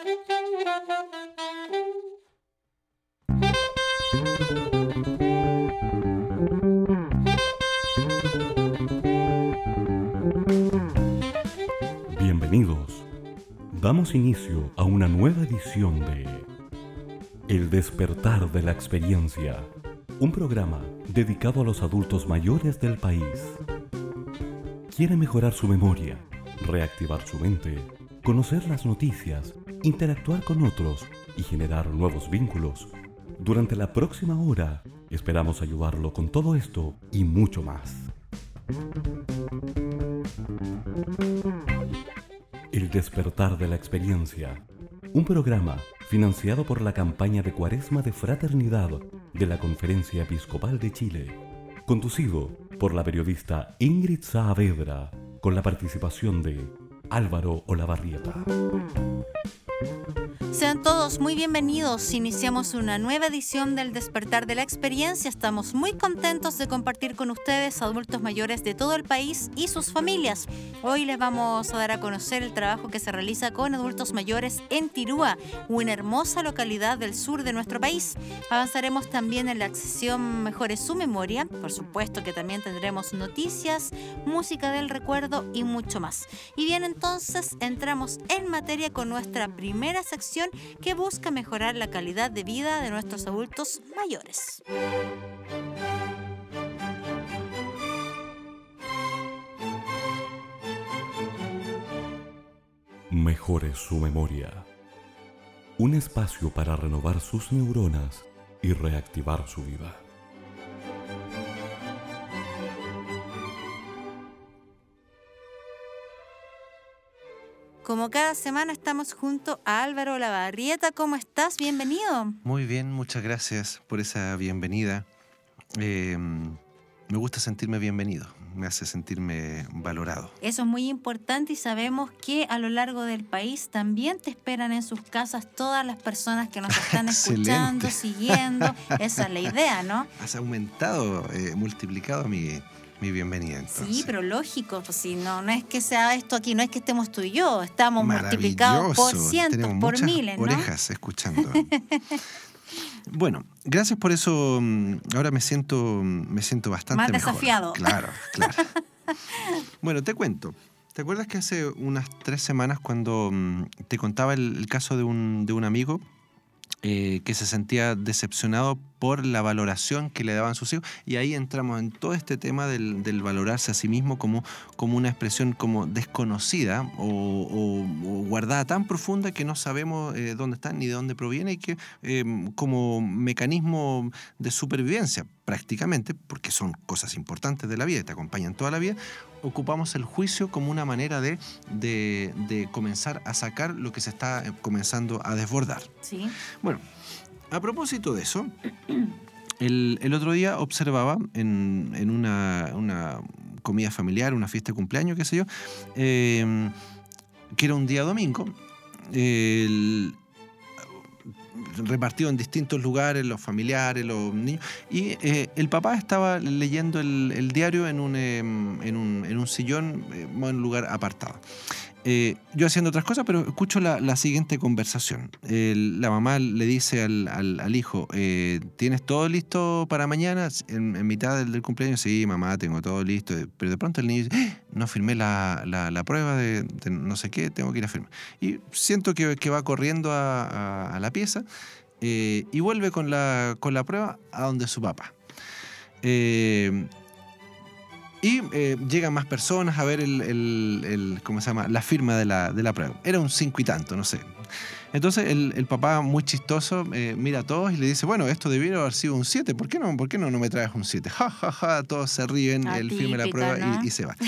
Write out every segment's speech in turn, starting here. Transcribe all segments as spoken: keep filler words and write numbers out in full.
Bienvenidos. Damos inicio a una nueva edición de El despertar de la experiencia, un programa dedicado a los adultos mayores del país. ¿Quiere mejorar su memoria, reactivar su mente, conocer las noticias, interactuar con otros y generar nuevos vínculos? Durante la próxima hora esperamos ayudarlo con todo esto y mucho más. El despertar de la experiencia, un programa financiado por la campaña de Cuaresma de Fraternidad de la Conferencia Episcopal de Chile, conducido por la periodista Ingrid Saavedra, con la participación de Álvaro Olavarrieta. Sean todos muy bienvenidos. Iniciamos una nueva edición del Despertar de la Experiencia. Estamos muy contentos de compartir con ustedes, adultos mayores de todo el país y sus familias. Hoy les vamos a dar a conocer el trabajo que se realiza con adultos mayores en Tirúa, una hermosa localidad del sur de nuestro país. Avanzaremos también en la sección Mejore su memoria. Por supuesto que también tendremos noticias, música del recuerdo y mucho más. Y bien, entonces entramos en materia con nuestra primera sección que busca mejorar la calidad de vida de nuestros adultos mayores. Mejore su memoria. Un espacio para renovar sus neuronas y reactivar su vida. Como cada semana estamos junto a Álvaro Olavarrieta. ¿Cómo estás? Bienvenido. Muy bien, muchas gracias por esa bienvenida. Eh, me gusta sentirme bienvenido, me hace sentirme valorado. Eso es muy importante y sabemos que a lo largo del país también te esperan en sus casas todas las personas que nos están escuchando, siguiendo. Esa es la idea, ¿no? Has aumentado, eh, multiplicado mi... Mi bienvenida, entonces. Sí, pero lógico, pues si no, no es que sea esto aquí, no es que estamos tú y yo, estamos multiplicados por cientos, tenemos por muchas miles, ¿no? Orejas escuchando. Bueno, gracias por eso. Ahora me siento, me siento bastante más mejor. Desafiado. Claro, claro. Bueno, te cuento. ¿Te acuerdas que hace unas tres semanas cuando um, te contaba el, el caso de un, de un amigo eh, que se sentía decepcionado por la valoración que le daban sus hijos? Y ahí entramos en todo este tema del, del valorarse a sí mismo como, como una expresión como desconocida o, o, o guardada tan profunda que no sabemos eh, dónde está ni de dónde proviene, y que eh, como mecanismo de supervivencia prácticamente, porque son cosas importantes de la vida y te acompañan toda la vida, ocupamos el juicio como una manera de, de, de comenzar a sacar lo que se está comenzando a desbordar. Sí. Bueno, a propósito de eso, el, el otro día observaba en, en una, una comida familiar, una fiesta de cumpleaños, qué sé yo, eh, que era un día domingo, el, repartido en distintos lugares, los familiares, los niños, y eh, el papá estaba leyendo el, el diario en un, eh, en un, en un sillón, eh, en un lugar apartado. Eh, yo haciendo otras cosas, pero escucho la, la siguiente conversación. Eh, la mamá le dice al, al, al hijo, eh, ¿tienes todo listo para mañana? En, en mitad del, del cumpleaños, sí, mamá, tengo todo listo. Pero de pronto el niño dice, ¡eh! No firmé la, la, la prueba de, de no sé qué, tengo que ir a firmar. Y siento que, que va corriendo a, a, a la pieza eh, y vuelve con la, con la prueba a donde su papá. Eh, Y eh, llegan más personas a ver el, el, el, ¿cómo se llama? La firma de la, de la prueba. Era un cinco y tanto, no sé. Entonces el, el papá, muy chistoso, eh, mira a todos y le dice, bueno, esto debiera haber sido un siete. ¿Por qué no, por qué no, no me traes un siete? Ja, ja, ja, todos se ríen, Ah, él típica, firma la prueba, ¿no? y, y se va.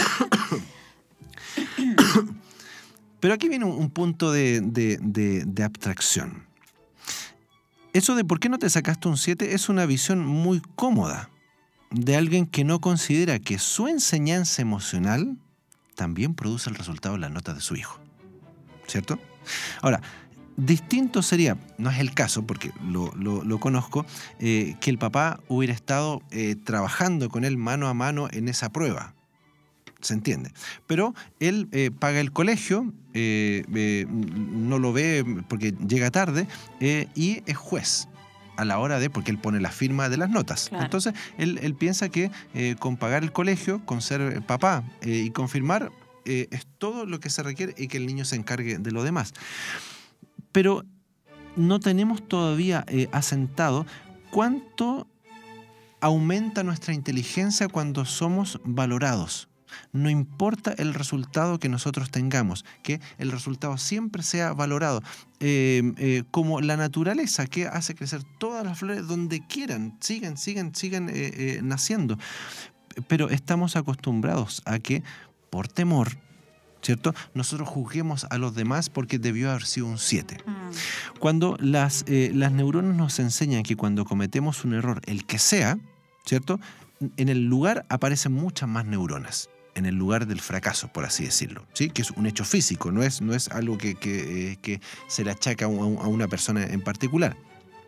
Pero aquí viene un, un punto de, de, de, de abstracción. Eso de por qué no te sacaste un siete es una visión muy cómoda de alguien que no considera que su enseñanza emocional también produce el resultado de las notas de su hijo. ¿Cierto? Ahora, distinto sería, no es el caso porque lo, lo, lo conozco, eh, que el papá hubiera estado eh, trabajando con él mano a mano en esa prueba. se entiende. Pero él eh, paga el colegio, eh, eh, no lo ve porque llega tarde eh, y es juez a la hora de, porque él pone la firma de las notas. Claro. Entonces, él, él piensa que eh, con pagar el colegio, con ser papá eh, y confirmar, eh, es todo lo que se requiere y que el niño se encargue de lo demás. Pero no tenemos todavía eh, asentado cuánto aumenta nuestra inteligencia cuando somos valorados. No importa el resultado que nosotros tengamos, que el resultado siempre sea valorado, eh, eh, como la naturaleza que hace crecer todas las flores donde quieran, sigan, sigan, sigan eh, eh, naciendo. Pero estamos acostumbrados a que, por temor, ¿cierto?, nosotros juzguemos a los demás porque debió haber sido un siete. Mm. Cuando las, eh, las neuronas nos enseñan que cuando cometemos un error, el que sea, ¿cierto?, en el lugar aparecen muchas más neuronas. En el lugar del fracaso, por así decirlo, ¿sí? Que es un hecho físico, no es, no es algo que, que, eh, que se le achaca a, un, a una persona en particular.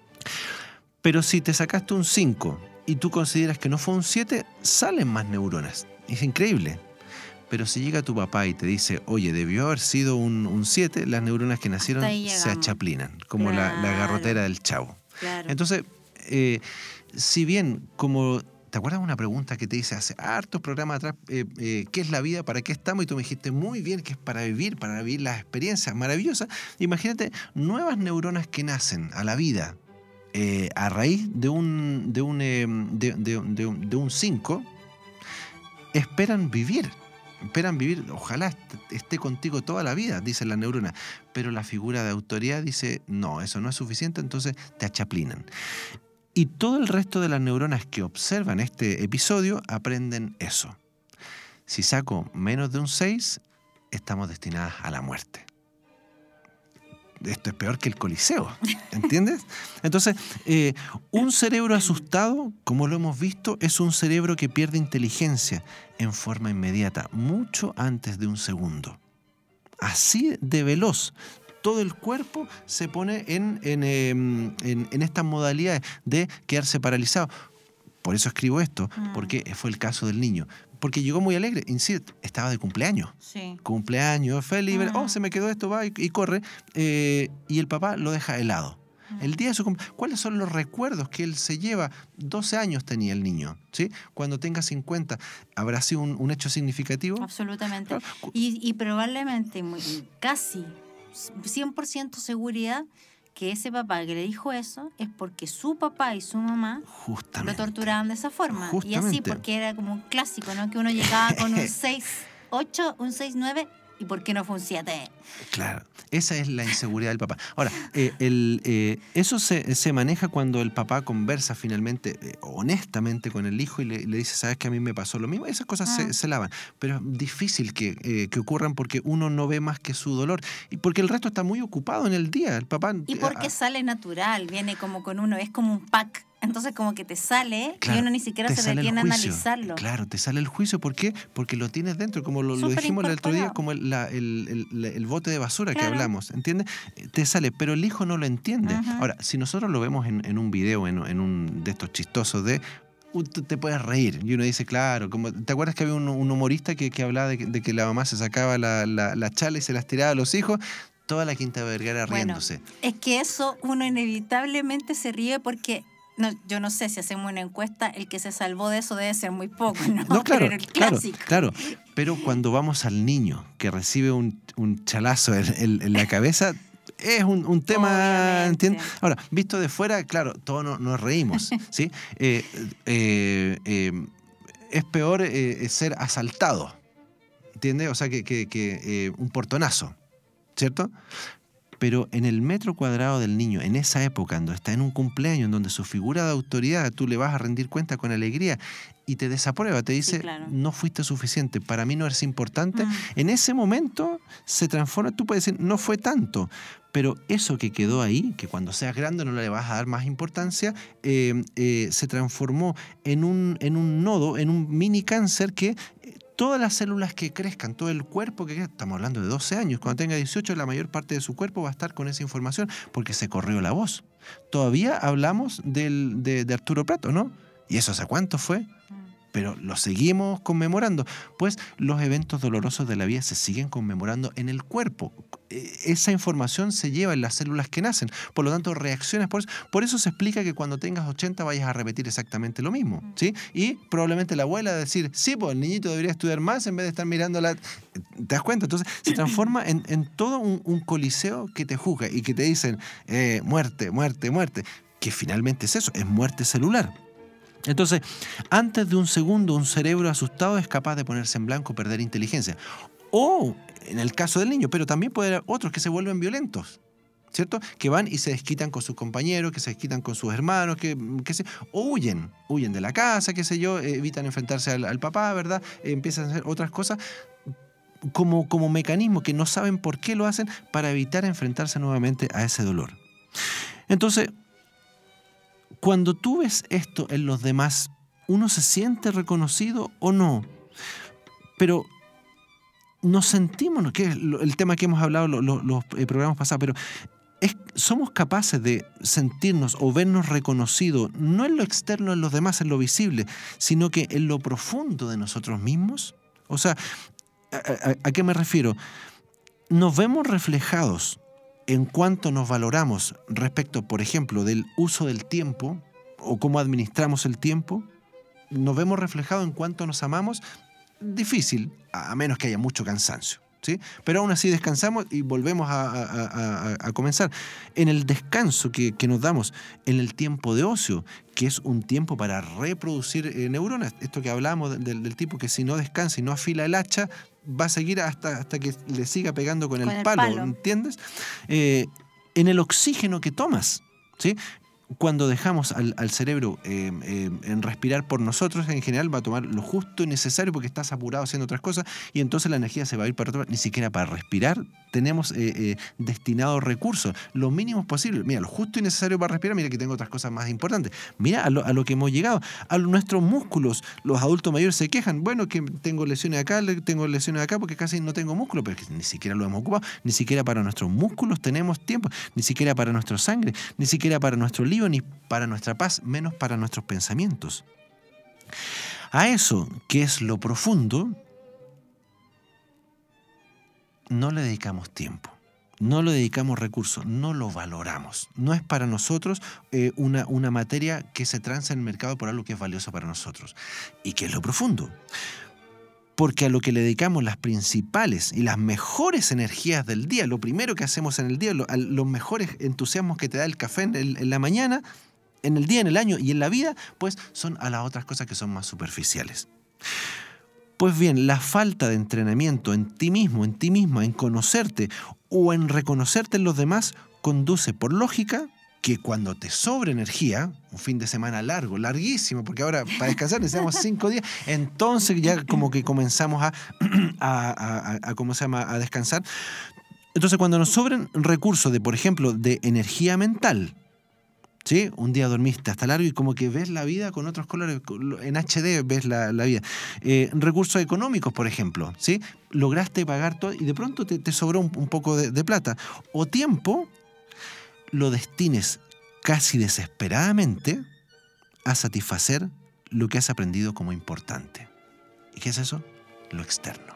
Pero si te sacaste un cinco y tú consideras que no fue un siete, salen más neuronas. Es increíble. Pero si llega tu papá y te dice, oye, debió haber sido un siete, las neuronas que nacieron se achaplinan, como claro. la, la garrotera del Chavo. Claro. Entonces, eh, si bien como... ¿Te acuerdas de una pregunta que te hice hace hartos programas atrás? Eh, eh, ¿Qué es la vida? ¿Para qué estamos? Y tú me dijiste muy bien que es para vivir, para vivir las experiencias maravillosas. Imagínate nuevas neuronas que nacen a la vida eh, a raíz de un de un eh, de, de, de, de un cinco, esperan vivir. Esperan vivir, ojalá esté contigo toda la vida, dice la neurona. Pero la figura de autoridad dice, no, eso no es suficiente, entonces te achaplinan. Y todo el resto de las neuronas que observan este episodio aprenden eso. Si saco menos de un seis, estamos destinadas a la muerte. Esto es peor que el Coliseo, ¿entiendes? Entonces, eh, un cerebro asustado, como lo hemos visto, es un cerebro que pierde inteligencia en forma inmediata, mucho antes de un segundo. Así de veloz. Todo el cuerpo se pone en, en, en, en estas modalidades de quedarse paralizado. Por eso escribo esto, mm. porque fue el caso del niño. Porque llegó muy alegre, insisto, estaba de cumpleaños. Sí. Cumpleaños, feliz, mm. oh, se me quedó esto, va y, y corre. Eh, y el papá lo deja helado. Mm. El día de su cumpleaños, ¿cuáles son los recuerdos que él se lleva? doce años tenía el niño, ¿sí? Cuando tenga cincuenta, ¿habrá sido un, un hecho significativo? Absolutamente. Y, y probablemente, muy, casi... cien por ciento seguridad que ese papá que le dijo eso es porque su papá y su mamá justamente lo torturaban de esa forma. Justamente. Y así, porque era como un clásico, ¿no? Que uno llegaba con un seis ocho, un seis nueve, ¿y por qué no fue un siete? Claro, esa es la inseguridad del papá. Ahora, eh, el, eh, eso se, se maneja cuando el papá conversa finalmente, eh, honestamente con el hijo y le, le dice, ¿sabes que a mí me pasó lo mismo? Esas cosas ah. se, se lavan, pero es difícil que, eh, que ocurran porque uno no ve más que su dolor y porque el resto está muy ocupado en el día. El papá, y porque eh, sale natural, viene como con uno, es como un pack. Entonces como que te sale claro, y uno ni siquiera se detiene a analizarlo. Claro, te sale el juicio. ¿Por qué? Porque lo tienes dentro, como lo, lo dijimos el otro día, como el, la, el, el, el bote de basura claro. que hablamos, ¿entiendes? Te sale, pero el hijo no lo entiende. Uh-huh. Ahora, si nosotros lo vemos en, en un video, en, en un de estos chistosos de... te puedes reír. Y uno dice, claro, como, ¿te acuerdas que había un, un humorista que, que hablaba de que, de que la mamá se sacaba la, la, la chala y se las tiraba a los hijos? Toda la Quinta Vergara riéndose. Bueno, es que eso uno inevitablemente se ríe porque... No, yo no sé si hacemos una encuesta, el que se salvó de eso debe ser muy poco, ¿no? No, claro, pero era el clásico. Claro, claro, pero cuando vamos al niño que recibe un, un chalazo en, en, en la cabeza, es un, un tema, ¿entiendes? Ahora, visto de fuera, claro, todos nos, nos reímos, ¿sí? Eh, eh, eh, es peor eh, ser asaltado, ¿entiendes? O sea, que, que, que eh, un portonazo, ¿cierto? Pero en el metro cuadrado del niño, en esa época, cuando está en un cumpleaños, en donde su figura de autoridad, tú le vas a rendir cuenta con alegría y te desaprueba, te dice, sí, claro. no fuiste suficiente, para mí no eres importante. Mm. En ese momento se transforma, tú puedes decir, no fue tanto, pero eso que quedó ahí, que cuando seas grande no le vas a dar más importancia, eh, eh, se transformó en un, en un nodo, en un mini cáncer que... Todas las células que crezcan, todo el cuerpo que crezca, estamos hablando de doce años, cuando tenga dieciocho, la mayor parte de su cuerpo va a estar con esa información porque se corrió la voz. Todavía hablamos del, de, de Arturo Prat, ¿no? ¿Y eso hace cuánto fue? pero lo seguimos conmemorando. Pues los eventos dolorosos de la vida se siguen conmemorando en el cuerpo. Esa información se lleva en las células que nacen. Por lo tanto, reacciones. Por eso, por eso se explica que cuando tengas ochenta vayas a repetir exactamente lo mismo, ¿sí? Y probablemente la abuela va a decir, sí, pues el niñito debería estudiar más en vez de estar mirando la... ¿Te das cuenta? Entonces se transforma en, en todo un, un coliseo que te juzga y que te dicen eh, muerte, muerte, muerte. Que finalmente es eso, es muerte celular. Entonces, antes de un segundo, un cerebro asustado es capaz de ponerse en blanco, perder inteligencia. O, en el caso del niño, pero también puede haber otros que se vuelven violentos, ¿cierto? Que van y se desquitan con sus compañeros, que se desquitan con sus hermanos, que, que se, o huyen, huyen de la casa, qué sé yo, evitan enfrentarse al, al papá, ¿verdad? Eh, empiezan a hacer otras cosas como, como mecanismo que no saben por qué lo hacen para evitar enfrentarse nuevamente a ese dolor. Entonces, cuando tú ves esto en los demás, ¿uno se siente reconocido o no? Pero nos sentimos, que es el tema que hemos hablado los, los, los programas pasados, pero es, somos capaces de sentirnos o vernos reconocidos, no en lo externo, en los demás, en lo visible, sino que en lo profundo de nosotros mismos. O sea, ¿a, a, a qué me refiero? Nos vemos reflejados en cuanto nos valoramos respecto, por ejemplo, del uso del tiempo o cómo administramos el tiempo. Nos vemos reflejados en cuanto nos amamos. Difícil, a menos que haya mucho cansancio, ¿sí? Pero aún así descansamos y volvemos a, a, a, a comenzar. En el descanso que, que nos damos, en el tiempo de ocio, que es un tiempo para reproducir eh, neuronas. Esto que hablábamos del, del tipo que si no descansa y no afila el hacha, va a seguir hasta, hasta que le siga pegando con, con el, el palo, palo, ¿entiendes? Eh, en el oxígeno que tomas, ¿sí? Cuando dejamos al, al cerebro eh, eh, en respirar por nosotros, en general va a tomar lo justo y necesario porque estás apurado haciendo otras cosas y entonces la energía se va a ir para otro lado. Ni siquiera para respirar tenemos eh, eh, destinados recursos, lo mínimo posible. Mira, lo justo y necesario para respirar, mira que tengo otras cosas más importantes. Mira a lo, a lo que hemos llegado. A nuestros músculos, los adultos mayores se quejan, bueno, que tengo lesiones acá, tengo lesiones acá porque casi no tengo músculo, pero es que ni siquiera lo hemos ocupado, ni siquiera para nuestros músculos tenemos tiempo, ni siquiera para nuestra sangre, ni siquiera para nuestro lío, ni para nuestra paz, menos para nuestros pensamientos. A eso, que es lo profundo, no le dedicamos tiempo, no le dedicamos recursos, no lo valoramos. No es para nosotros eh, una, una materia que se transa en el mercado por algo que es valioso para nosotros. ¿Y qué es lo profundo? Porque a lo que le dedicamos las principales y las mejores energías del día, lo primero que hacemos en el día, lo, a los mejores entusiasmos que te da el café en, el, en la mañana, en el día, en el año y en la vida, pues son a las otras cosas que son más superficiales. Pues bien, la falta de entrenamiento en ti mismo, en ti misma, en conocerte o en reconocerte en los demás, conduce por lógica que cuando te sobra energía, un fin de semana largo, larguísimo, porque ahora para descansar necesitamos cinco días, entonces ya como que comenzamos a, a, a, a, ¿cómo se llama?, a descansar. Entonces cuando nos sobran recursos de, por ejemplo, de energía mental, ¿sí? Un día dormiste hasta largo y como que ves la vida con otros colores, en H D ves la, la vida. Eh, recursos económicos, por ejemplo, ¿sí? Lograste pagar todo y de pronto te, te sobró un, un poco de, de plata. O tiempo, lo destines casi desesperadamente a satisfacer lo que has aprendido como importante. ¿Y qué es eso? Lo externo.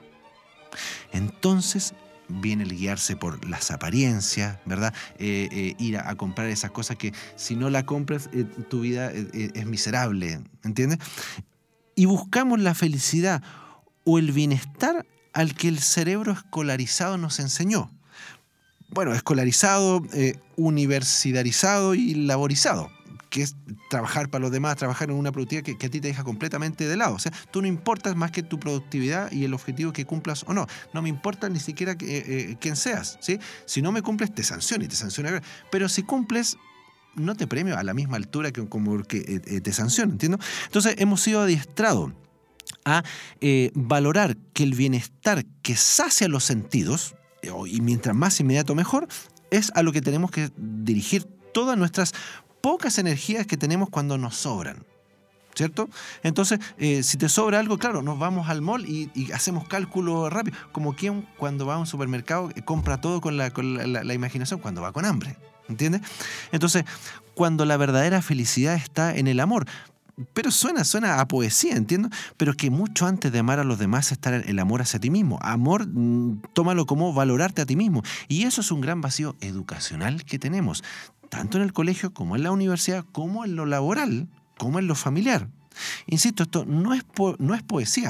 Entonces viene el guiarse por las apariencias, ¿verdad? Eh, eh, ir a, a comprar esas cosas que si no la compras, eh, tu vida eh, es miserable, ¿entiendes? Y buscamos la felicidad o el bienestar al que el cerebro escolarizado nos enseñó. Bueno, escolarizado, eh, universitarizado y laborizado, que es trabajar para los demás, trabajar en una productividad que, que a ti te deja completamente de lado. O sea, tú no importas más que tu productividad y el objetivo que cumplas o no. No me importa ni siquiera que, eh, quién seas, ¿sí? Si no me cumples, te sanciono y te sanciono. Pero si cumples, no te premio a la misma altura que como que eh, te sanciono, ¿entiendes? Entonces, hemos sido adiestrados a eh, valorar que el bienestar que sacia los sentidos, y mientras más inmediato mejor, es a lo que tenemos que dirigir todas nuestras pocas energías que tenemos cuando nos sobran, ¿cierto? Entonces, eh, si te sobra algo, claro, nos vamos al mall y, y hacemos cálculo rápido, como quien cuando va a un supermercado eh, compra todo con, la, con la, la, la imaginación, cuando va con hambre, ¿entiendes? Entonces, cuando la verdadera felicidad está en el amor, pero suena, suena a poesía, entiendo, pero que mucho antes de amar a los demás está el amor hacia ti mismo. Amor, mm, tómalo como valorarte a ti mismo. Y eso es un gran vacío educacional que tenemos, tanto en el colegio como en la universidad, como en lo laboral, como en lo familiar. Insisto, esto no es, po- no es poesía.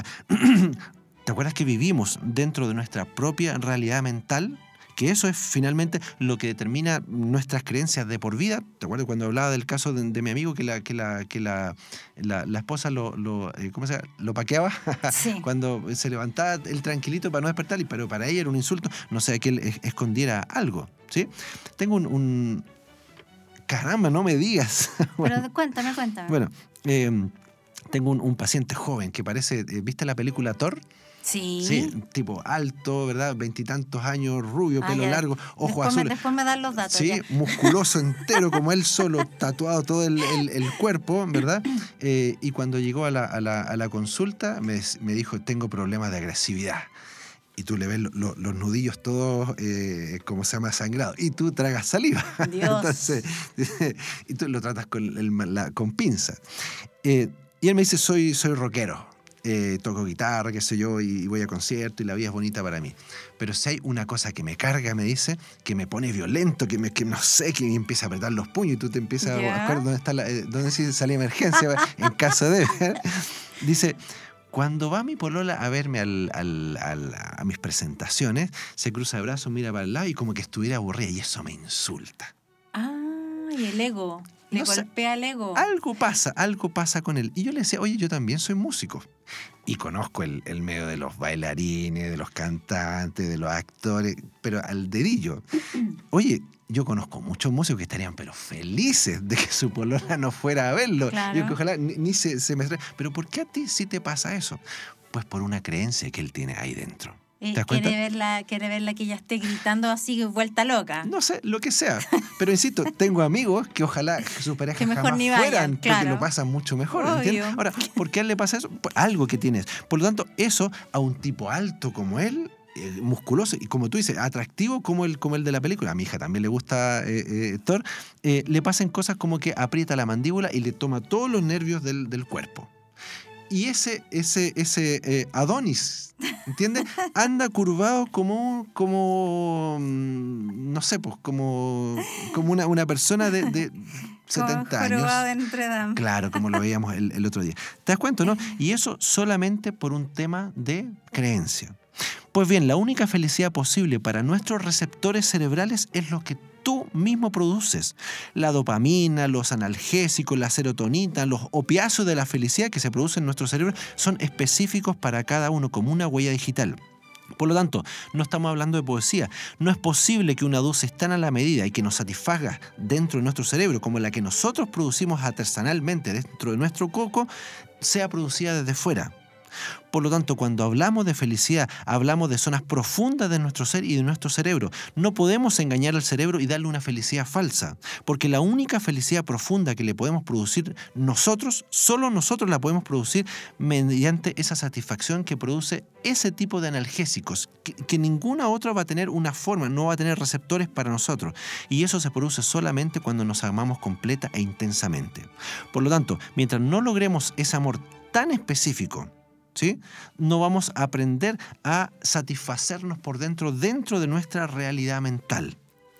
¿Te acuerdas que vivimos dentro de nuestra propia realidad mental? Que eso es finalmente lo que determina nuestras creencias de por vida. ¿Te acuerdas cuando hablaba del caso de, de mi amigo que la, que la, que la, la, la esposa lo, lo, eh, ¿cómo se llama? lo paqueaba? Sí. Cuando se levantaba el tranquilito para no despertar, y pero para ella era un insulto, no sé, que él es- escondiera algo, ¿sí? Tengo un... un- Caramba, no me digas. Bueno, Pero cuéntame, cuéntame. bueno, eh, tengo un, un paciente joven que parece, eh, ¿viste la película Thor? Sí. Sí, tipo alto, ¿verdad? Veintitantos años, rubio, Ah, pelo ya. largo, ojos después azules. Me, después me dan los datos. Sí, ya. musculoso entero como él solo, tatuado todo el, el- el cuerpo, ¿verdad? Eh, y cuando llegó a la, a la- a la consulta me, me dijo, tengo problemas de agresividad. Y tú le ves lo- lo- los nudillos todos, eh, como se llama, sangrados. Y tú tragas saliva. Dios. Entonces, y tú lo tratas con, el- la- con pinza. Eh, y él me dice, soy, soy rockero. Eh, toco guitarra, qué sé yo, y voy a conciertos y la vida es bonita para mí. Pero si hay una cosa que me carga, me dice, que me pone violento, que, me, que no sé, que me empieza a apretar los puños y tú te empiezas ¿Ya? a buscar dónde está la, eh, dónde sí sale emergencia en caso de... Dice, cuando va mi polola a verme al, al- al- a mis presentaciones, se cruza de brazos, mira para el lado y como que estuviera aburrida, y eso me insulta. Ah, y el ego. Le No sé. golpea el ego. Algo pasa, algo pasa con él. Y yo le decía, oye, yo también soy músico. Y conozco el, el medio de los bailarines, de los cantantes, de los actores, pero al dedillo. Oye, yo conozco muchos músicos que estarían pero felices de que su polola no fuera a verlo. Claro. Y que ojalá ni, ni se, se me... Pero ¿por qué a ti sí te pasa eso? Pues por una creencia que él tiene ahí dentro. Eh, ¿Te das quiere cuenta? verla, quiere verla que ella esté gritando así, vuelta loca. No sé, lo que sea. Pero insisto, tengo amigos que ojalá sus parejas Que mejor jamás ni vayan, fueran, porque claro. lo pasan mucho mejor. Obvio. ¿Entiendes? Ahora, ¿por qué a él le pasa eso? Pues algo que tienes. Por lo tanto, eso a un tipo alto como él, eh, musculoso y como tú dices, atractivo como el, como el de la película, a mi hija también le gusta eh, eh, Thor, eh, le pasan cosas como que aprieta la mandíbula y le toma todos los nervios del, del cuerpo. Y ese, ese, ese eh, Adonis, ¿entiendes? Anda curvado como, como mm, no sé, pues, como, como una, una persona de, de setenta Como jorobado años. de Notre Dame. Claro, como lo veíamos el, el otro día. ¿Te das cuenta, no? Y eso solamente por un tema de creencia. Pues bien, la única felicidad posible para nuestros receptores cerebrales es lo que tú mismo produces. La dopamina, los analgésicos, la serotonina, los opiáceos de la felicidad que se producen en nuestro cerebro son específicos para cada uno, como una huella digital. Por lo tanto, no estamos hablando de poesía. No es posible que una dosis tan a la medida y que nos satisfaga dentro de nuestro cerebro como la que nosotros producimos artesanalmente dentro de nuestro coco sea producida desde fuera. Por lo tanto, cuando hablamos de felicidad, hablamos de zonas profundas de nuestro ser y de nuestro cerebro. No podemos engañar al cerebro y darle una felicidad falsa, porque la única felicidad profunda que le podemos producir nosotros, solo nosotros la podemos producir mediante esa satisfacción que produce ese tipo de analgésicos, que, que ninguna otra va a tener una forma, no va a tener receptores para nosotros. Y eso se produce solamente cuando nos amamos completa e intensamente. Por lo tanto, mientras no logremos ese amor tan específico, ¿sí?, no vamos a aprender a satisfacernos por dentro, dentro de nuestra realidad mental.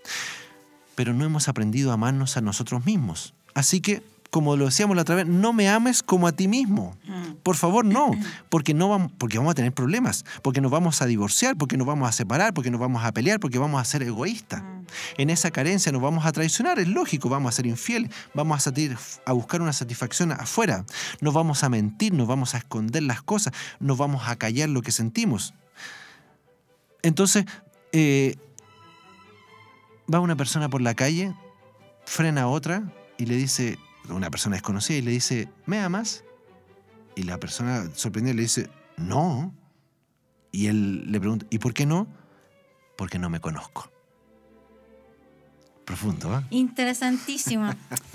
Pero no hemos aprendido a amarnos a nosotros mismos. Así que, como lo decíamos la otra vez, no me ames como a ti mismo. Por favor, no. Porque, no vamos, porque vamos a tener problemas, porque nos vamos a divorciar, porque nos vamos a separar, porque nos vamos a pelear, porque vamos a ser egoístas. En esa carencia nos vamos a traicionar, es lógico, vamos a ser infieles, vamos a, satir, a buscar una satisfacción afuera, nos vamos a mentir, nos vamos a esconder las cosas, nos vamos a callar lo que sentimos. Entonces, eh, va una persona por la calle, frena a otra y le dice, una persona desconocida, y le dice, ¿me amas? Y la persona sorprendida le dice, no. Y él le pregunta, ¿y por qué no? Porque no me conozco. Profundo, ¿eh? Interesantísimo.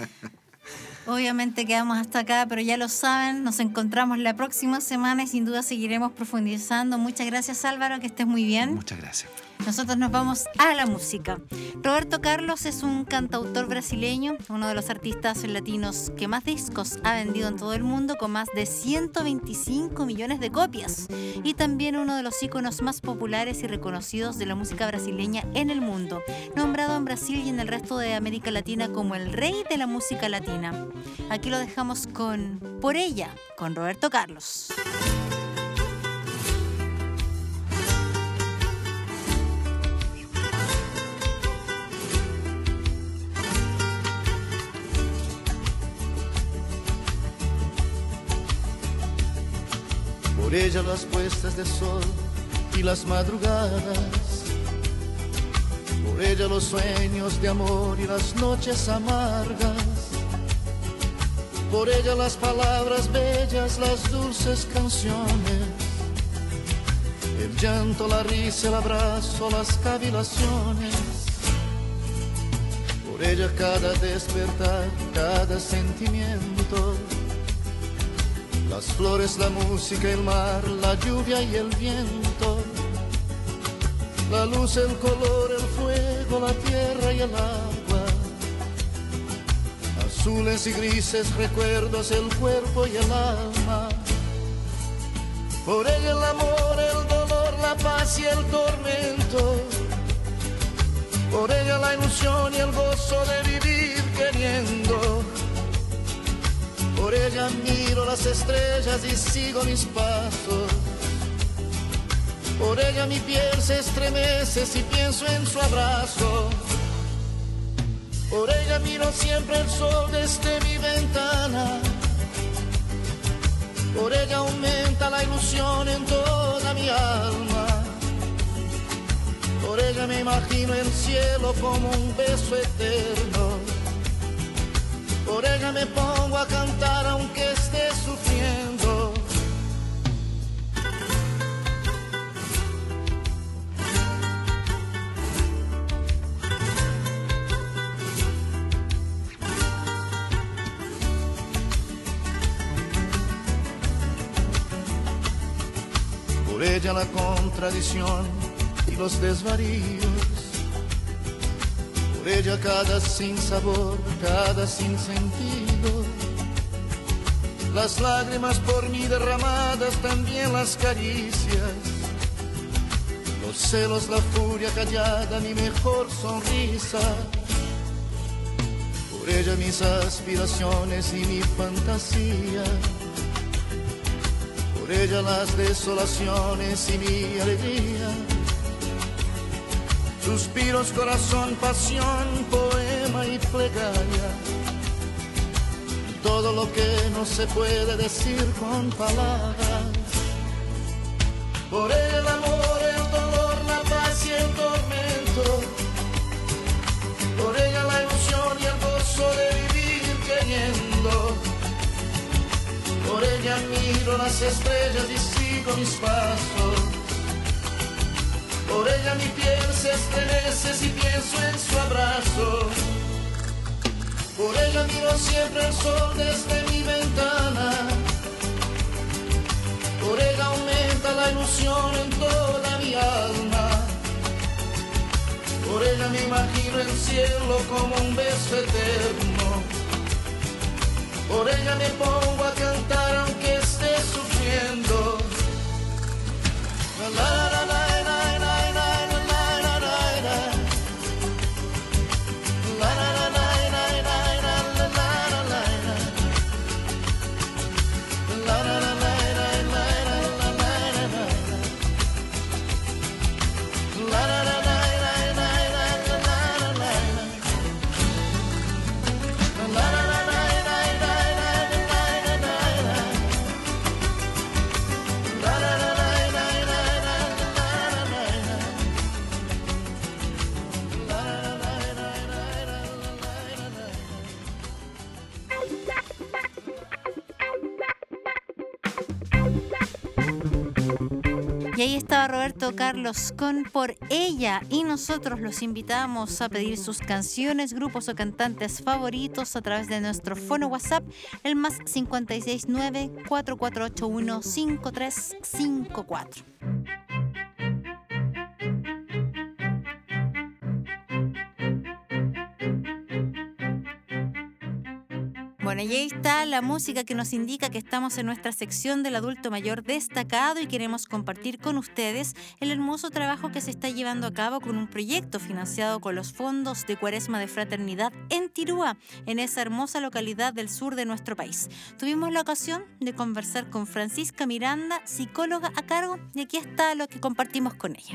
Obviamente quedamos hasta acá, pero ya lo saben, nos encontramos la próxima semana y sin duda seguiremos profundizando. Muchas gracias, Álvaro, que estés muy bien. Muchas gracias. Nosotros nos vamos a la música. Roberto Carlos es un cantautor brasileño, uno de los artistas latinos que más discos ha vendido en todo el mundo, con más de ciento veinticinco millones de copias, y también uno de los íconos más populares y reconocidos de la música brasileña en el mundo, nombrado en Brasil y en el resto de América Latina como el rey de la música latina. Aquí lo dejamos con Por Ella, con Roberto Carlos. Por ella las puestas de sol y las madrugadas, por ella los sueños de amor y las noches amargas, por ella las palabras bellas, las dulces canciones, el llanto, la risa, el abrazo, las cavilaciones, por ella cada despertar, cada sentimiento, las flores, la música, el mar, la lluvia y el viento, la luz, el color, el fuego, la tierra y el agua, azules y grises recuerdos, el cuerpo y el alma. Por ella el amor, el dolor, la paz y el tormento, por ella la ilusión y el gozo de vivir queriendo. Por ella miro las estrellas y sigo mis pasos. Por ella mi piel se estremece si pienso en su abrazo. Por ella miro siempre el sol desde mi ventana. Por ella aumenta la ilusión en toda mi alma. Por ella me imagino el cielo como un beso eterno. Por ella me pongo a cantar aunque esté sufriendo. Por ella la contradicción y los desvaríos. Por ella cada sinsabor, cada sinsentido, las lágrimas por mí derramadas, también las caricias, los celos, la furia callada, mi mejor sonrisa. Por ella mis aspiraciones y mi fantasía, por ella las desolaciones y mi alegría. Suspiros, corazón, pasión, poema y plegaria, todo lo que no se puede decir con palabras. Por el amor, el dolor, la paz y el tormento, por ella la ilusión y el gozo de vivir queriendo. Por ella miro las estrellas y sigo mis pasos. Por ella mi piel se estremece si pienso en su abrazo. Por ella miro siempre el sol desde mi ventana. Por ella aumenta la ilusión en toda mi alma. Por ella me imagino el cielo como un beso eterno. Por ella me pongo a cantar aunque esté sufriendo. La, la, la, la. Y ahí estaba Roberto Carlos con Por Ella, y nosotros los invitamos a pedir sus canciones, grupos o cantantes favoritos a través de nuestro fono WhatsApp, el más cinco seis nueve, cuatro cuatro ocho uno, cinco tres cinco cuatro. Bueno, y ahí está la música que nos indica que estamos en nuestra sección del adulto mayor destacado y queremos compartir con ustedes el hermoso trabajo que se está llevando a cabo con un proyecto financiado con los fondos de Cuaresma de Fraternidad en Tirúa, en esa hermosa localidad del sur de nuestro país. Tuvimos la ocasión de conversar con Francisca Miranda, psicóloga a cargo, y aquí está lo que compartimos con ella.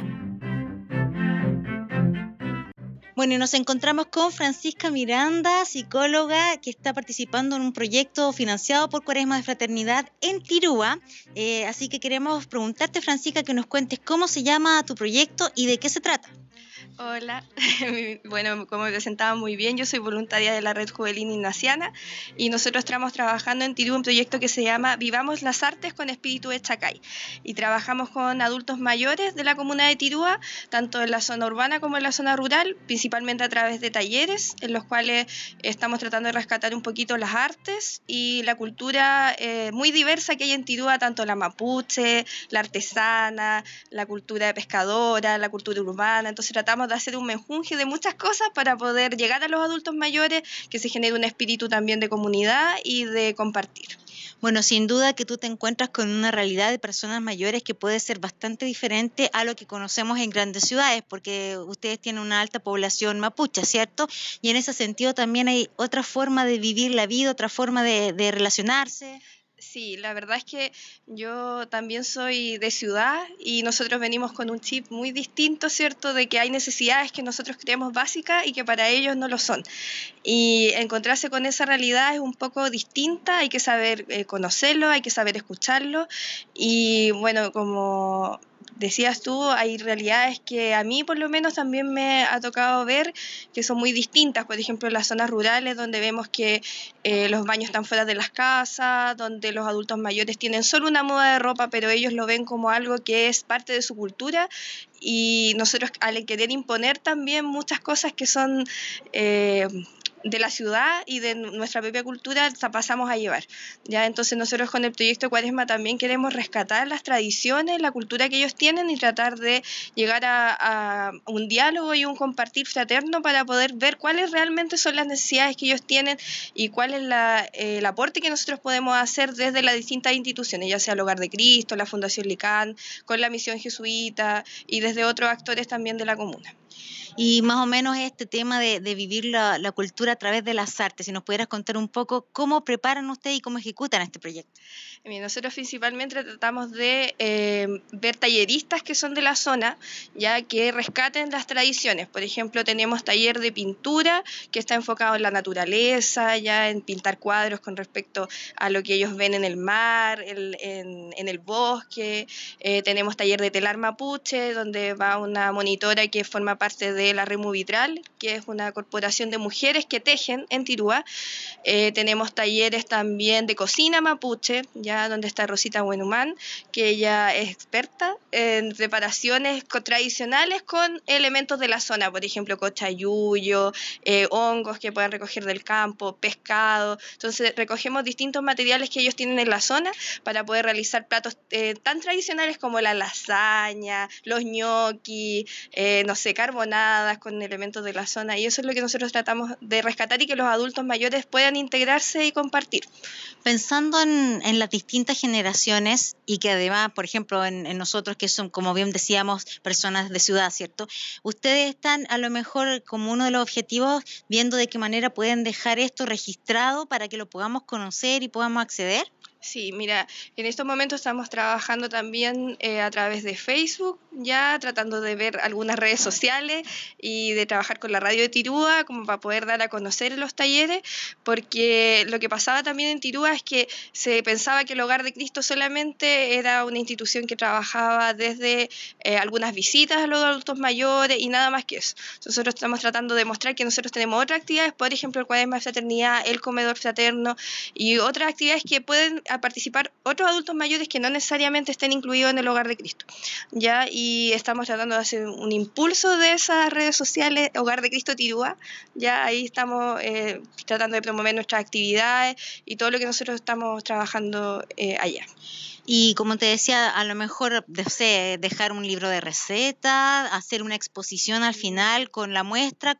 Bueno, y nos encontramos con Francisca Miranda, psicóloga que está participando en un proyecto financiado por Cuaresma de Fraternidad en Tirúa. Eh, así que queremos preguntarte, Francisca, que nos cuentes cómo se llama tu proyecto y de qué se trata. Hola, bueno, como me presentaba muy bien, yo soy voluntaria de la Red Juvenil Ignaciana y nosotros estamos trabajando en Tirúa un proyecto que se llama Vivamos las Artes con Espíritu de Chacay, y trabajamos con adultos mayores de la comuna de Tirúa, tanto en la zona urbana como en la zona rural, principalmente a través de talleres en los cuales estamos tratando de rescatar un poquito las artes y la cultura eh, muy diversa que hay en Tirúa, tanto la mapuche, la artesana, la cultura de pescadora, la cultura urbana. Entonces tratamos de hacer un menjunje de muchas cosas para poder llegar a los adultos mayores, que se genere un espíritu también de comunidad y de compartir. Bueno, sin duda que tú te encuentras con una realidad de personas mayores que puede ser bastante diferente a lo que conocemos en grandes ciudades, porque ustedes tienen una alta población mapuche, ¿cierto? Y en ese sentido también hay otra forma de vivir la vida, otra forma de, de relacionarse. Sí, la verdad es que yo también soy de ciudad y nosotros venimos con un chip muy distinto, ¿cierto? De que hay necesidades que nosotros creemos básicas y que para ellos no lo son. Y encontrarse con esa realidad es un poco distinta, hay que saber eh, conocerlo, hay que saber escucharlo. Y bueno, como decías tú, hay realidades que a mí por lo menos también me ha tocado ver que son muy distintas. Por ejemplo, en las zonas rurales, donde vemos que eh, los baños están fuera de las casas, donde los adultos mayores tienen solo una moda de ropa, pero ellos lo ven como algo que es parte de su cultura, y nosotros al querer imponer también muchas cosas que son Eh, de la ciudad y de nuestra propia cultura, pasamos a llevar. ¿Ya? Entonces nosotros con el proyecto Cuaresma también queremos rescatar las tradiciones, la cultura que ellos tienen, y tratar de llegar a, a un diálogo y un compartir fraterno para poder ver cuáles realmente son las necesidades que ellos tienen y cuál es la, eh, el aporte que nosotros podemos hacer desde las distintas instituciones, ya sea el Hogar de Cristo, la Fundación Licán, con la Misión Jesuita y desde otros actores también de la comuna. Y más o menos este tema de, de vivir la, la cultura a través de las artes, si nos pudieras contar un poco cómo preparan ustedes y cómo ejecutan este proyecto. Bien, nosotros principalmente tratamos de eh, ver talleristas que son de la zona, ya que rescaten las tradiciones. Por ejemplo, tenemos taller de pintura que está enfocado en la naturaleza, ya en pintar cuadros con respecto a lo que ellos ven en el mar, el, en, en el bosque. Eh, tenemos taller de telar mapuche, donde va una monitora que forma parte de la Remu Vitral, que es una corporación de mujeres que tejen en Tirúa. Eh, tenemos talleres también de cocina mapuche, ya donde está Rosita Buenumán, que ella es experta en preparaciones tradicionales con elementos de la zona, por ejemplo, cochayuyo, eh, hongos que pueden recoger del campo, pescado. Entonces recogemos distintos materiales que ellos tienen en la zona para poder realizar platos eh, tan tradicionales como la lasaña, los ñoquis, eh, no sé, carbonadas con elementos de la zona, y eso es lo que nosotros tratamos de rescatar y que los adultos mayores puedan integrarse y compartir. Pensando en, en las distintas generaciones y que además, por ejemplo, en, en nosotros que son, como bien decíamos, personas de ciudad, ¿cierto? Ustedes están a lo mejor como uno de los objetivos viendo de qué manera pueden dejar esto registrado para que lo podamos conocer y podamos acceder. Sí, mira, en estos momentos estamos trabajando también eh, a través de Facebook, ya tratando de ver algunas redes sociales y de trabajar con la radio de Tirúa como para poder dar a conocer los talleres, porque lo que pasaba también en Tirúa es que se pensaba que el Hogar de Cristo solamente era una institución que trabajaba desde eh, algunas visitas a los adultos mayores y nada más que eso. Nosotros estamos tratando de mostrar que nosotros tenemos otras actividades, por ejemplo, el Cuaresma de Fraternidad, el Comedor Fraterno y otras actividades que pueden a participar otros adultos mayores que no necesariamente estén incluidos en el Hogar de Cristo, ¿ya? Y estamos tratando de hacer un impulso de esas redes sociales, Hogar de Cristo Tirúa, ya ahí estamos eh, tratando de promover nuestras actividades y todo lo que nosotros estamos trabajando eh, allá. Y como te decía, a lo mejor no sé, dejar un libro de recetas, hacer una exposición al final con la muestra. ¿Cómo,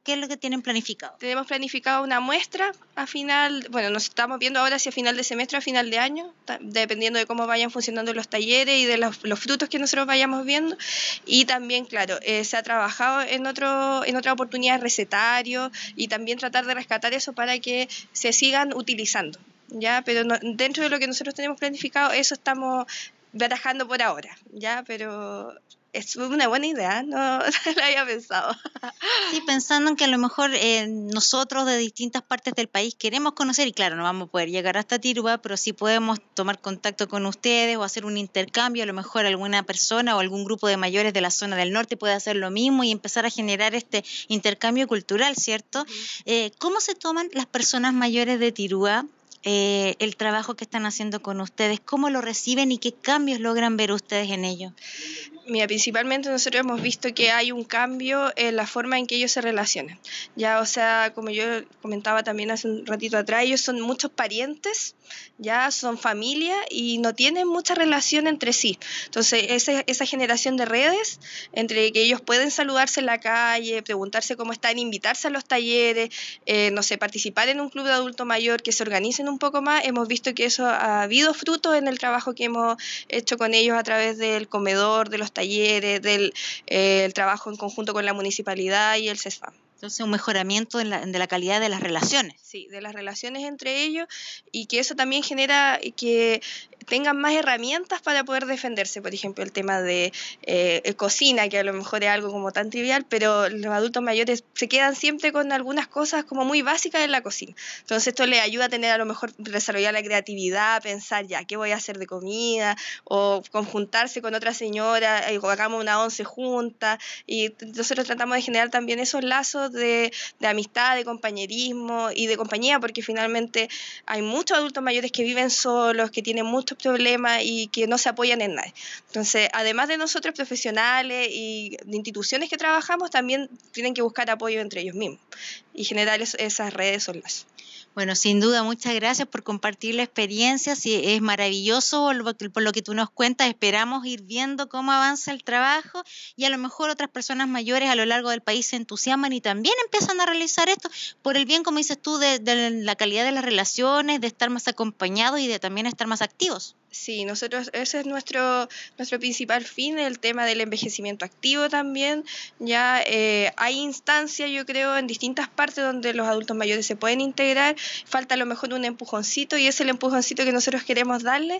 ¿Qué es lo que tienen planificado? Tenemos planificado una muestra a final, bueno, nos estamos viendo ahora si a final de semestre o a final de año, dependiendo de cómo vayan funcionando los talleres y de los, los frutos que nosotros vayamos viendo. Y también, claro, eh, se ha trabajado en, otro, en otra oportunidad recetario y también tratar de rescatar eso para que se sigan utilizando, ¿ya? Pero no, dentro de lo que nosotros tenemos planificado, eso estamos barajando por ahora, ¿ya? Pero es una buena idea, no, no lo había pensado. Sí, pensando en que a lo mejor eh, nosotros de distintas partes del país queremos conocer, y claro, no vamos a poder llegar hasta Tirúa, pero sí podemos tomar contacto con ustedes o hacer un intercambio, a lo mejor alguna persona o algún grupo de mayores de la zona del norte puede hacer lo mismo y empezar a generar este intercambio cultural, ¿cierto? Uh-huh. Eh, ¿Cómo se toman las personas mayores de Tirúa eh, el trabajo que están haciendo con ustedes? ¿Cómo lo reciben y qué cambios logran ver ustedes en ello? Mira, principalmente nosotros hemos visto que hay un cambio en la forma en que ellos se relacionan. Ya, o sea, como yo comentaba también hace un ratito atrás, ellos son muchos parientes, ya son familia y no tienen mucha relación entre sí. Entonces, esa, esa generación de redes entre que ellos pueden saludarse en la calle, preguntarse cómo están, invitarse a los talleres, eh, no sé, participar en un club de adulto mayor, que se organicen un poco más, hemos visto que eso ha habido frutos en el trabajo que hemos hecho con ellos a través del comedor, de los talleres, del eh, el trabajo en conjunto con la municipalidad y el CESFAM. Entonces, un mejoramiento en la, de la calidad de las relaciones. Sí, de las relaciones entre ellos, y que eso también genera que tengan más herramientas para poder defenderse. Por ejemplo, el tema de eh, cocina, que a lo mejor es algo como tan trivial, pero los adultos mayores se quedan siempre con algunas cosas como muy básicas en la cocina. Entonces esto les ayuda a tener, a lo mejor, desarrollar la creatividad, pensar ya, ¿qué voy a hacer de comida? O conjuntarse con otra señora, y hagamos una once juntas. Y nosotros tratamos de generar también esos lazos de, de amistad, de compañerismo y de compañía, porque finalmente hay muchos adultos mayores que viven solos, que tienen muchos problemas y que no se apoyan en nadie. Entonces, además de nosotros profesionales y de instituciones que trabajamos, también tienen que buscar apoyo entre ellos mismos y generar es, esas redes o lazos. Bueno, sin duda, muchas gracias por compartir la experiencia. Sí, es maravilloso por lo que tú nos cuentas. Esperamos ir viendo cómo avanza el trabajo y a lo mejor otras personas mayores a lo largo del país se entusiasman y también empiezan a realizar esto por el bien, como dices tú, de, de la calidad de las relaciones, de estar más acompañados y de también estar más activos. Sí, nosotros, ese es nuestro, nuestro principal fin, el tema del envejecimiento activo también. Ya eh, hay instancias, yo creo, en distintas partes donde los adultos mayores se pueden integrar. Falta a lo mejor un empujoncito y es el empujoncito que nosotros queremos darle.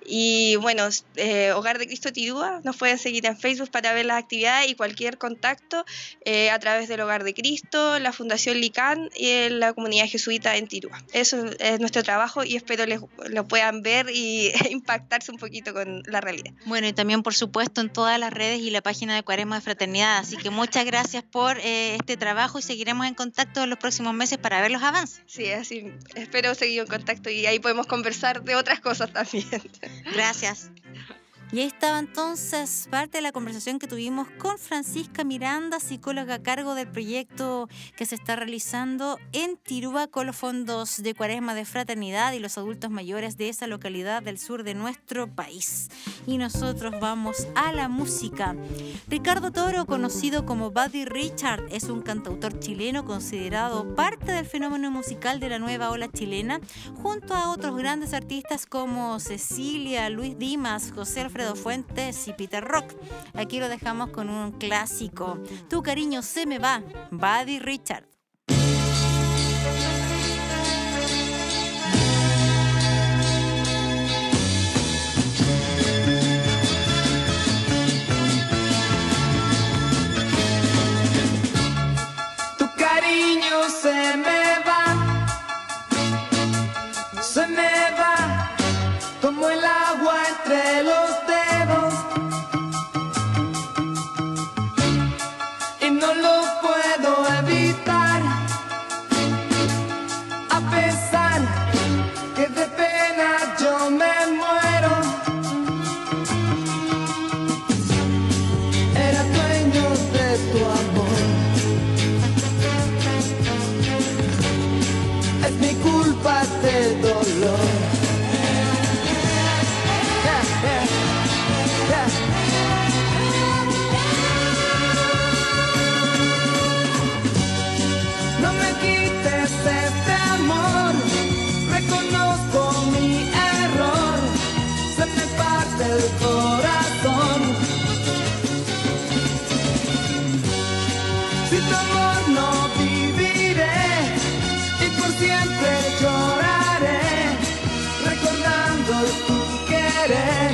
Y bueno, eh, Hogar de Cristo Tirúa, nos pueden seguir en Facebook para ver las actividades y cualquier contacto eh, a través del Hogar de Cristo, la Fundación Licán y la comunidad jesuita en Tirúa. Eso es nuestro trabajo y espero les, lo puedan ver y impactarse un poquito con la realidad. Bueno, y también por supuesto en todas las redes y la página de Cuaresma de Fraternidad, así que muchas gracias por eh, este trabajo y seguiremos en contacto en los próximos meses para ver los avances. Sí, así espero seguir en contacto y ahí podemos conversar de otras cosas también. Gracias. Y ahí estaba entonces parte de la conversación que tuvimos con Francisca Miranda, psicóloga a cargo del proyecto que se está realizando en Tirúa con los fondos de Cuaresma de Fraternidad y los adultos mayores de esa localidad del sur de nuestro país. Y nosotros vamos a la música. Ricardo Toro, conocido como Buddy Richard, es un cantautor chileno considerado parte del fenómeno musical de la nueva ola chilena, junto a otros grandes artistas como Cecilia, Luis Dimas, José Alfredo Fuentes y Peter Rock. Aquí lo dejamos con un clásico. Tu cariño se me va, Buddy Richard. Tu cariño se me va, se me va como el agua entre los dedos y no lo puedo evitar. siempre lloraré, recordando tu querer.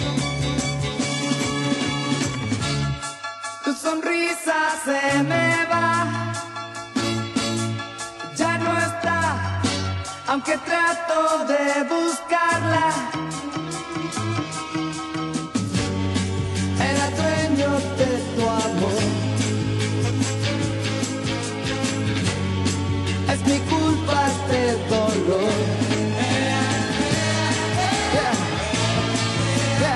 Tu sonrisa se me va, ya no está, aunque trato de buscarla. Era dueño de tu amor. Es mi culpa este dolor. Yeah. Yeah.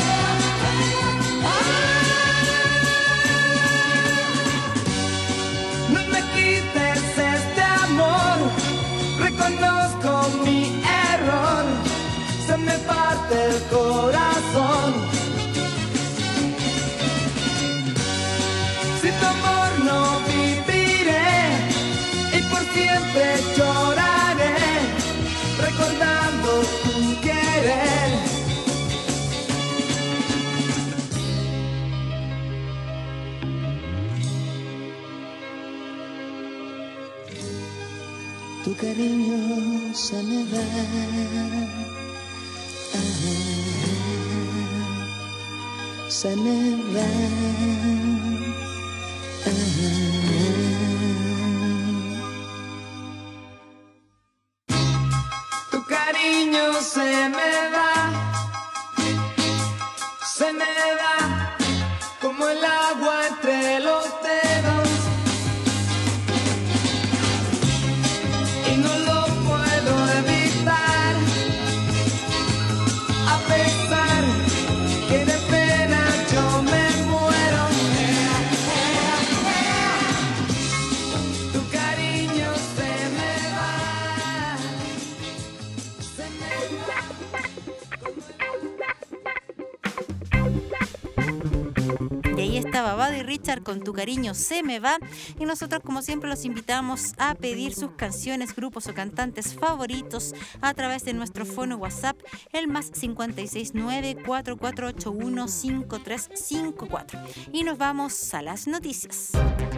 No me quites este amor, reconozco mi error, se me parte el corazón. Sin tu amor no viviré y por siempre lloraré, recordando tu querer. Tu cariño se me va, ah, se me va, ah. Tu cariño se me va, se me va, como el agua entre los dedos. Y no lo puedo evitar, a pesar que de pena yo me muero. Tu cariño se me va, se me va. Y ahí estaba Buddy Richard con Tu cariño se me va, y nosotros como siempre los invitamos a pedir sus canciones, grupos o cantantes favoritos a través de nuestro fono WhatsApp, el más cinco seis nueve, cuatro cuatro ocho uno, cinco tres cinco cuatro. Y nos vamos a las noticias.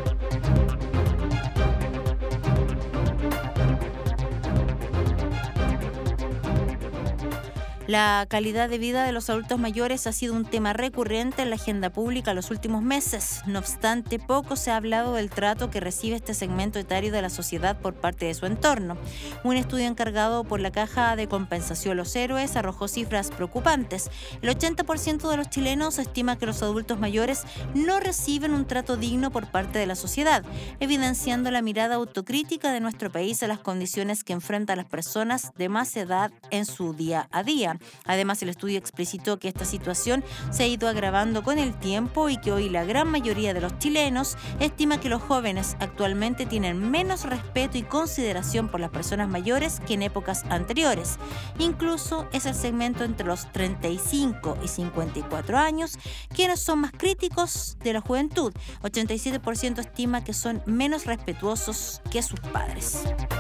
La calidad de vida de los adultos mayores ha sido un tema recurrente en la agenda pública los últimos meses. No obstante, poco se ha hablado del trato que recibe este segmento etario de la sociedad por parte de su entorno. Un estudio encargado por la Caja de Compensación Los Héroes arrojó cifras preocupantes. El ochenta por ciento de los chilenos estima que los adultos mayores no reciben un trato digno por parte de la sociedad, evidenciando la mirada autocrítica de nuestro país a las condiciones que enfrentan las personas de más edad en su día a día. Además, el estudio explicitó que esta situación se ha ido agravando con el tiempo y que hoy la gran mayoría de los chilenos estima que los jóvenes actualmente tienen menos respeto y consideración por las personas mayores que en épocas anteriores. Incluso es el segmento entre los treinta y cinco y cincuenta y cuatro años quienes son más críticos de la juventud. ochenta y siete por ciento estima que son menos respetuosos que sus padres.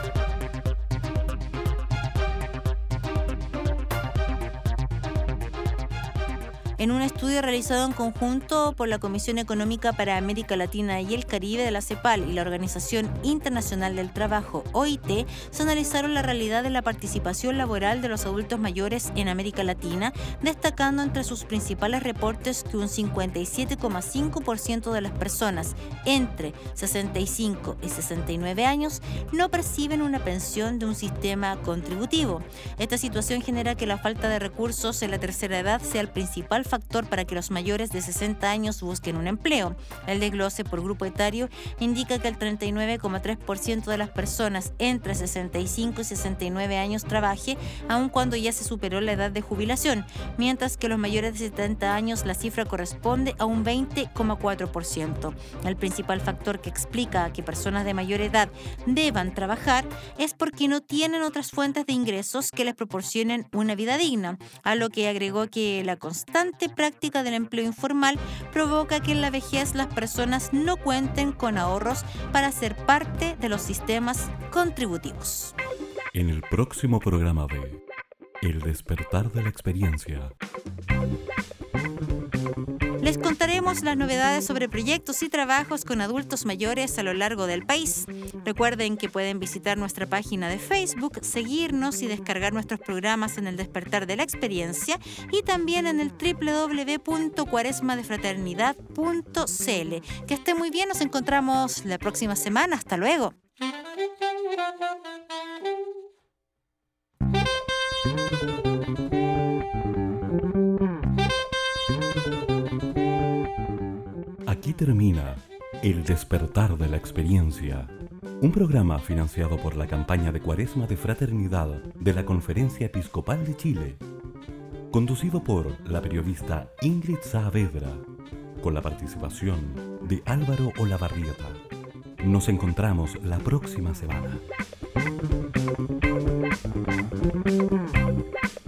En un estudio realizado en conjunto por la Comisión Económica para América Latina y el Caribe de la CEPAL y la Organización Internacional del Trabajo, O I T, se analizaron la realidad de la participación laboral de los adultos mayores en América Latina, destacando entre sus principales reportes que un cincuenta y siete coma cinco por ciento de las personas entre sesenta y cinco y sesenta y nueve años no perciben una pensión de un sistema contributivo. Esta situación genera que la falta de recursos en la tercera edad sea el principal factor para que los mayores de sesenta años busquen un empleo. El desglose por grupo etario indica que el treinta y nueve coma tres por ciento de las personas entre sesenta y cinco y sesenta y nueve años trabaje, aun cuando ya se superó la edad de jubilación, mientras que los mayores de setenta años la cifra corresponde a un veinte coma cuatro por ciento. El principal factor que explica que personas de mayor edad deban trabajar es porque no tienen otras fuentes de ingresos que les proporcionen una vida digna, a lo que agregó que la constante práctica del empleo informal provoca que en la vejez las personas no cuenten con ahorros para ser parte de los sistemas contributivos. En el próximo programa de El despertar de la experiencia, les Les contaremos las novedades sobre proyectos y trabajos con adultos mayores a lo largo del país. Recuerden que pueden visitar nuestra página de Facebook, seguirnos y descargar nuestros programas en el Despertar de la Experiencia y también en el doble u doble u doble u punto cuaresma de fraternidad punto c l. Que esté muy bien, nos encontramos la próxima semana. Hasta luego. Aquí termina El Despertar de la Experiencia, un programa financiado por la campaña de Cuaresma de Fraternidad de la Conferencia Episcopal de Chile, conducido por la periodista Ingrid Saavedra, con la participación de Álvaro Olavarrieta. Nos encontramos la próxima semana.